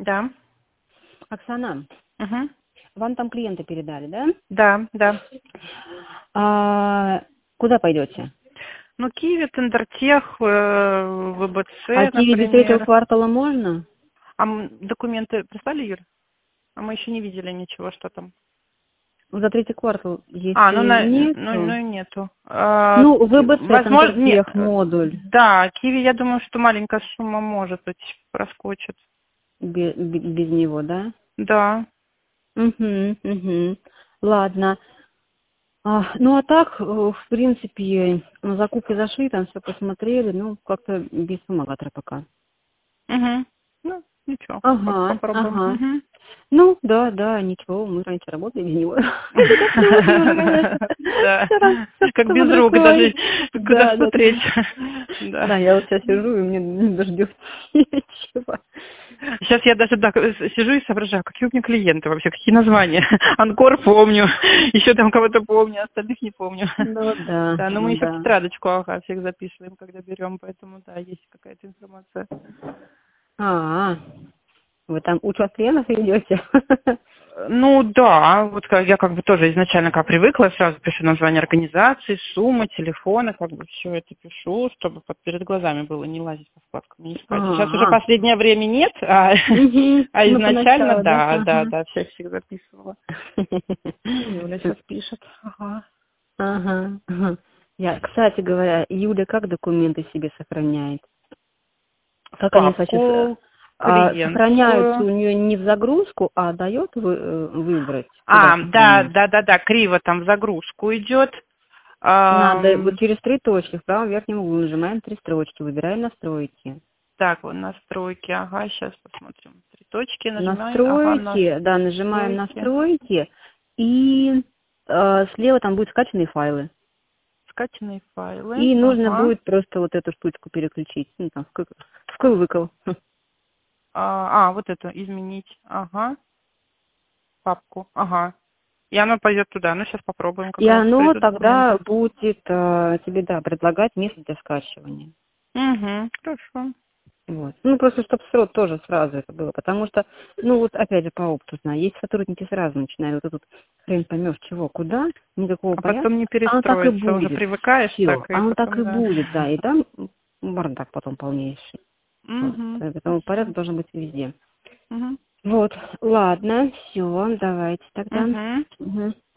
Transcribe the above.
Да. Оксана, Угу. вам там клиенты передали, да? Да, да. Куда пойдете? Ну, Киви, Тендертех, А ВБЦ, Киви до третьего например. квартала можно? А документы прислали, Юр? А мы еще не видели ничего, что там. За третий квартал, А, если ну нету. и нету. Ну, ВБЦ, Возможно, нет. Тендертех, модуль. Да, Киви, я думаю, что маленькая сумма может быть проскочит. Без него, да? Да. Угу. Ладно. Ну, а так, в принципе, закупки зашли, там все посмотрели, ну, как-то без помогатора пока. Угу. Ну, ничего, попробуем. Ага. Угу. Ну, да, ничего, мы раньше работали без него. Это как привыкли уже, конечно. Да, Всё как под без рук, рукой. даже куда Да. смотреть. Да, Да. я вот сейчас сижу, и мне не дождётся ничего. Сейчас я даже так сижу и соображаю, какие у меня клиенты вообще, какие названия. Анкор помню, еще там кого-то помню, остальных не помню. Ну Да, но мы еще в да. тетрадочку всех записываем, когда берем, поэтому да, есть какая-то информация. А, вы там учу от клиентов идете? Ну да, вот я как бы тоже изначально как привыкла, сразу пишу название организации, суммы, телефоны, как бы все это пишу, чтобы перед глазами было, не лазить по вкладкам, не искать. Сейчас уже последнее время нет, а Ну, изначально поначалу, да? да, всех записывала. Юля сейчас пишет. Ага. Кстати говоря, Юля как документы себе сохраняет? В Как они сейчас папку сохраняются клиентскую. у нее не в загрузку, а дает выбрать, куда сохранить? Да, криво там в загрузку идет. Надо вот через 3 точки в правом верхнем углу нажимаем 3 строчки, выбираем настройки. Так, вот настройки, сейчас посмотрим. 3 точки нажимаем, Настройки, да, нажимаем настройки. настройки, и слева там будут скачанные файлы. Скачанные файлы, И нужно будет просто вот эту штучку переключить. Ну, там, вкл-выкл. Вот это, изменить, папку, И оно пойдет туда. Ну, сейчас попробуем, И какая оно придут тогда документы. будет тебе, да, предлагать место для скачивания. Угу, хорошо. Вот. Ну, просто, чтобы тоже сразу это было. Потому что, ну, вот опять же по опыту знаю, есть сотрудники сразу начинают вот эту хрень поймешь, чего, куда, никакого А порядка. потом не А он так и перестроится, уже будет. привыкаешь Все. так, и А он так и потом, да. будет, да. И там бардак потом полнейший. Вот. Угу, Поэтому порядок должен быть везде. угу, Вот. Ладно, все, давайте тогда. угу. Мгм.